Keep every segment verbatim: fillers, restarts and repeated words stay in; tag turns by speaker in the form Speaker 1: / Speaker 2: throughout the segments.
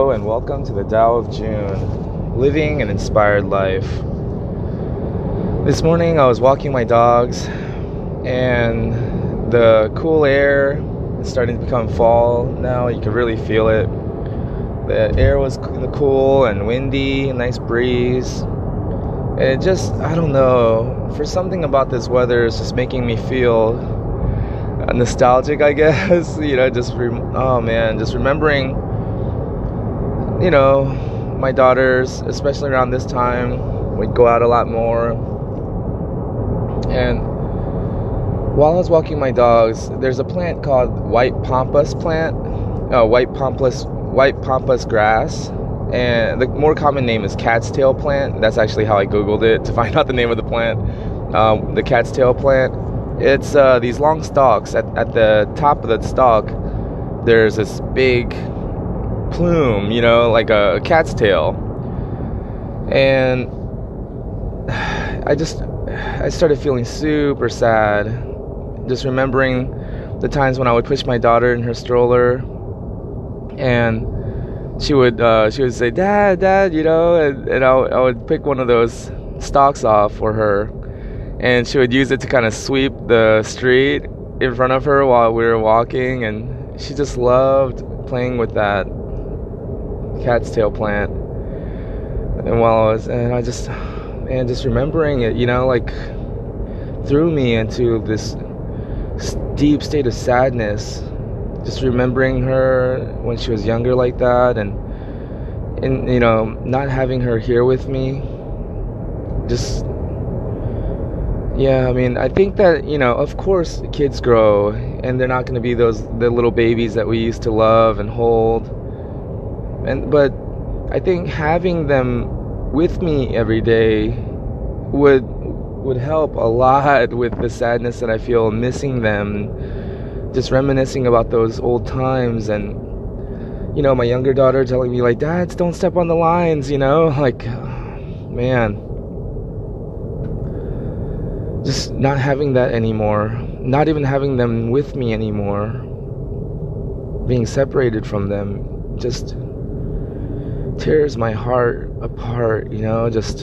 Speaker 1: Hello and welcome to the Tao of June, living an inspired life. This morning I was walking my dogs and the cool air is starting to become fall now. You can really feel it. The air was cool and windy, a nice breeze. And it just, I don't know, for something about this weather is just making me feel nostalgic, I guess. You know, just, rem- oh man, just remembering, you know, my daughters, especially around this time, we'd go out a lot more. And while I was walking my dogs, there's a plant called white pampas plant, uh, white pampas, white pampas grass. And the more common name is cat's tail plant. That's actually how I Googled it to find out the name of the plant. Um, the cat's tail plant. It's uh, these long stalks. At, at the top of the stalk, there's this big plume, you know, like a, a cat's tail. And I just, I started feeling super sad. Just remembering the times when I would push my daughter in her stroller, and she would, uh, she would say, "Dad, Dad," you know, and, and I, I would pick one of those stalks off for her. And she would use it to kind of sweep the street in front of her while we were walking. And she just loved playing with that cat's tail plant. And while I was, and I just, and just remembering it, you know, like threw me into this deep state of sadness. Just remembering her when she was younger like that. And, and you know, not having her here with me. Just... Yeah, I mean, I think that, you know, of course kids grow and they're not going to be those the little babies that we used to love and hold. And but I think having them with me every day would would help a lot with the sadness that I feel missing them, just reminiscing about those old times. And you know, my younger daughter telling me like, "Dads, don't step on the lines," you know, like, man. Just not having that anymore, not even having them with me anymore, being separated from them, just tears my heart apart, you know, just.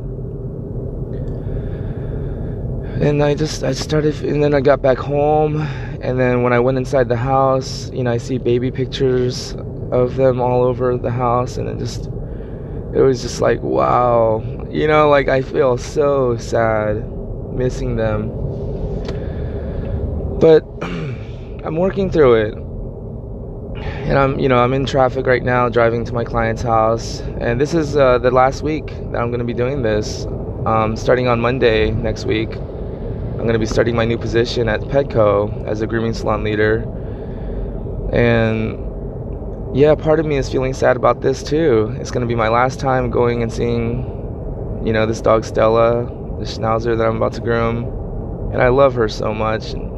Speaker 1: And I just, I started, and then I got back home, and then when I went inside the house, you know, I see baby pictures of them all over the house, and it just, it was just like, wow, you know, like I feel so sad. Missing them, but I'm working through it, and I'm, you know, I'm in traffic right now, driving to my client's house, and this is uh, the last week that I'm going to be doing this. Um, starting on Monday next week, I'm going to be starting my new position at Petco as a grooming salon leader, and yeah, part of me is feeling sad about this too. It's going to be my last time going and seeing, you know, this dog Stella, the schnauzer that I'm about to groom, and I love her so much. And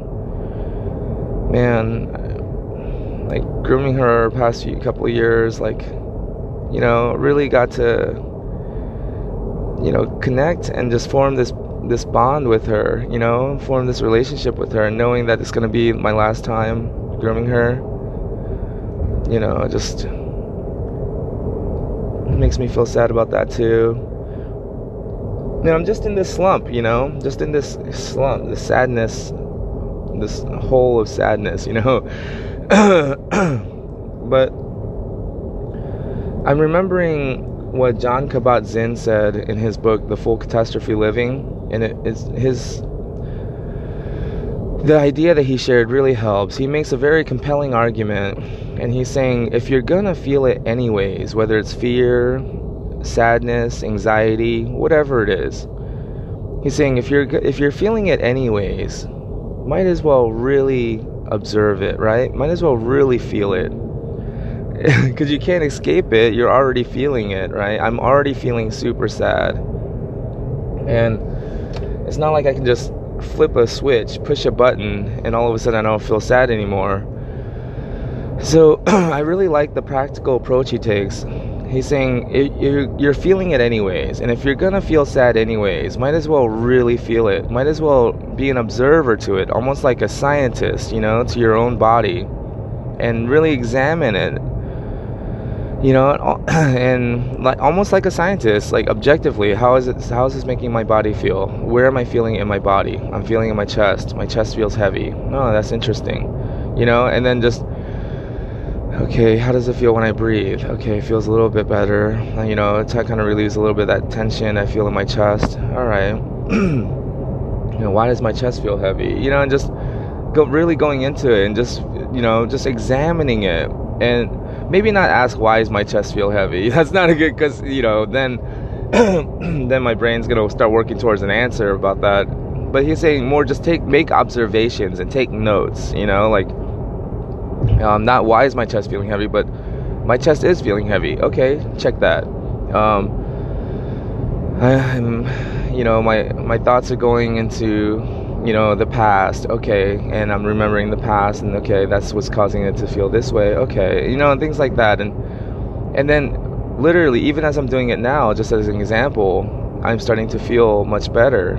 Speaker 1: man, like grooming her past few couple of years, like, you know, really got to, you know, connect and just form this this bond with her, you know, form this relationship with her, and knowing that it's gonna be my last time grooming her, you know, just makes me feel sad about that too. You know, I'm just in this slump, you know, just in this slump, this sadness, this hole of sadness, you know. But I'm remembering what Jon Kabat-Zinn said in his book, The Full Catastrophe Living, and it is his, the idea that he shared really helps. He makes a very compelling argument, and he's saying, if you're gonna feel it anyways, whether it's fear, sadness, anxiety, whatever it is, he's saying if you're if you're feeling it anyways, might as well really observe it, right? Might as well really feel it, because you can't escape it. You're already feeling it, right? I'm already feeling super sad, and it's not like I can just flip a switch, push a button, and all of a sudden I don't feel sad anymore. So I really like the practical approach he takes. He's saying it, you're, you're feeling it anyways, and if you're gonna feel sad anyways, might as well really feel it. Might as well be an observer to it, almost like a scientist, you know, to your own body, and really examine it. you know, and like almost like a scientist, like objectively, how is it, how is this making my body feel? Where am I feeling it in my body? I'm feeling in my chest. My chest feels heavy. Oh, that's interesting, you know. And then just, okay, how does it feel when I breathe? Okay, it feels a little bit better, you know. It kind of relieves a little bit of that tension I feel in my chest. All right. You know, why does my chest feel heavy? You know, and just go really going into it and just, you know, just examining it. And maybe not ask, why does my chest feel heavy? That's not a good, because, you know, then then my brain's going to start working towards an answer about that. But he's saying more just take, make observations and take notes, you know, like, um, not why is my chest feeling heavy, but my chest is feeling heavy. Okay, check that. Um, I'm, you know, my, my thoughts are going into, you know, the past. Okay, and I'm remembering the past, and okay, that's what's causing it to feel this way. Okay, you know, and things like that. And and then literally, even as I'm doing it now, just as an example, I'm starting to feel much better.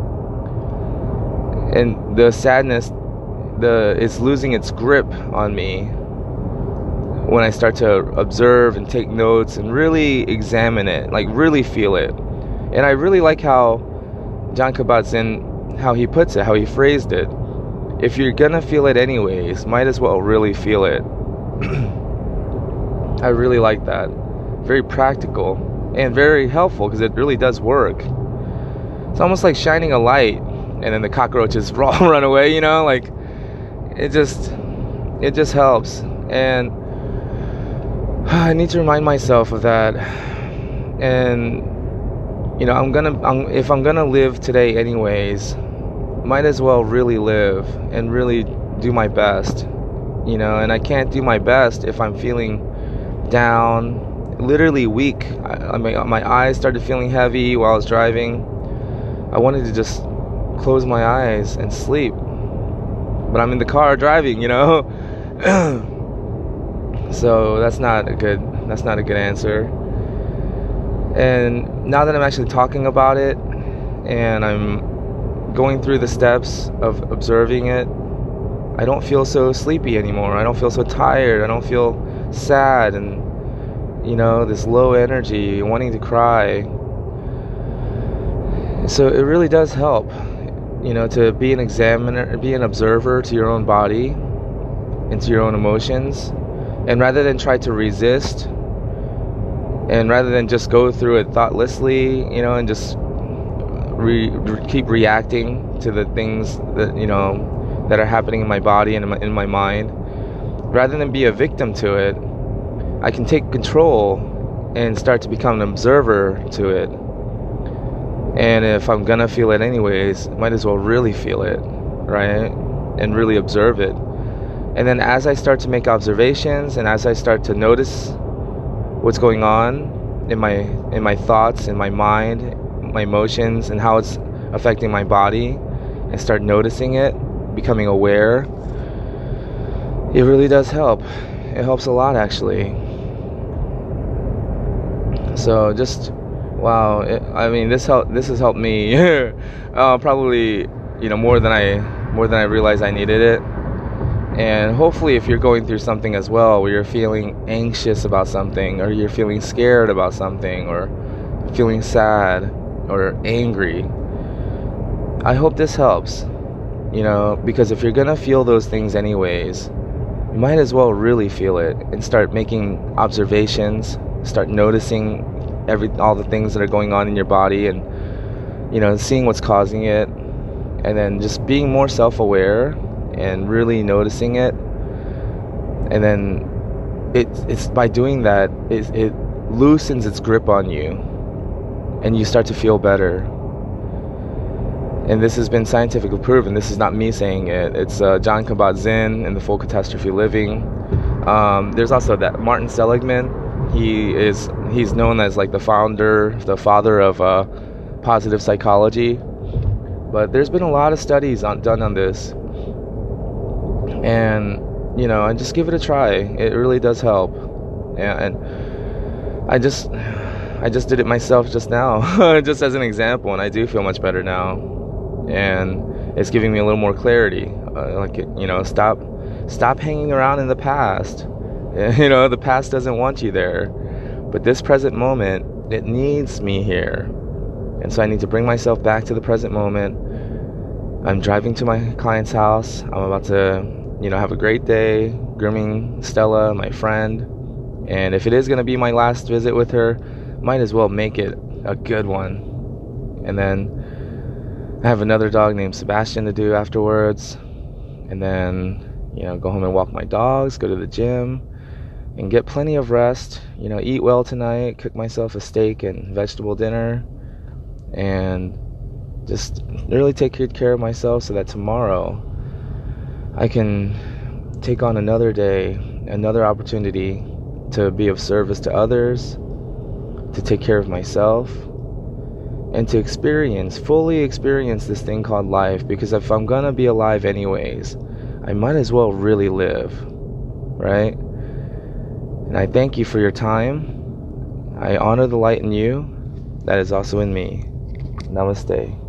Speaker 1: And the sadness, the it's losing its grip on me when I start to observe and take notes and really examine it, like really feel it. And I really like how Jon Kabat-Zinn, how he puts it, how he phrased it. If you're gonna feel it anyways, might as well really feel it. I really like that. Very practical and very helpful, because it really does work. It's almost like shining a light and then the cockroaches all run away, you know, like it just it just helps. And I need to remind myself of that. And you know, I'm gonna I'm, if I'm gonna live today anyways, might as well really live and really do my best, you know. And I can't do my best if I'm feeling down, literally weak. I, I mean, my eyes started feeling heavy while I was driving. I wanted to just close my eyes and sleep, but I'm in the car driving, you know. So that's not a good that's not a good answer. And now that I'm actually talking about it and I'm going through the steps of observing it, I don't feel so sleepy anymore. I don't feel so tired. I don't feel sad and, you know, this low energy, wanting to cry. So it really does help, you know, to be an examiner, be an observer to your own body and to your own emotions. And rather than try to resist, and rather than just go through it thoughtlessly, you know, and just re- re- keep reacting to the things that, you know, that are happening in my body and in my, in my mind, rather than be a victim to it, I can take control and start to become an observer to it. And if I'm gonna feel it anyways, might as well really feel it, right? And really observe it. And then as I start to make observations and as I start to notice what's going on in my in my thoughts, in my mind, my emotions, and how it's affecting my body, and start noticing it, becoming aware, it really does help. It helps a lot, actually. So just wow, it, I mean, this help this has helped me uh, probably, you know, more than I more than I realized I needed it. And hopefully, if you're going through something as well, where you're feeling anxious about something, or you're feeling scared about something, or feeling sad or angry, I hope this helps, you know, because if you're gonna feel those things anyways, you might as well really feel it and start making observations, start noticing every all the things that are going on in your body, and, you know, seeing what's causing it, and then just being more self-aware and really noticing it. And then it, it's by doing that, it, it loosens its grip on you, and you start to feel better. And this has been scientifically proven. This is not me saying it. It's uh, Jon Kabat-Zinn in The Full Catastrophe Living. Um, there's also that Martin Seligman. He is he's known as like the founder, the father of uh, positive psychology. But there's been a lot of studies on, done on this. And, you know, and just give it a try. It really does help. Yeah, and I just I just did it myself just now, just as an example, and I do feel much better now. And it's giving me a little more clarity. Uh, like, you know, stop stop hanging around in the past. You know, the past doesn't want you there. But this present moment, it needs me here. And so I need to bring myself back to the present moment. I'm driving to my client's house. I'm about to, you know, have a great day grooming Stella, my friend. And if it is going to be my last visit with her, might as well make it a good one. And then I have another dog named Sebastian to do afterwards. And then, you know, go home and walk my dogs, go to the gym, and get plenty of rest. You know, eat well tonight, cook myself a steak and vegetable dinner, and just really take good care of myself so that tomorrow I can take on another day, another opportunity to be of service to others, to take care of myself, and to experience, fully experience this thing called life. Because if I'm gonna be alive anyways, I might as well really live, right? And I thank you for your time. I honor the light in you that is also in me. Namaste.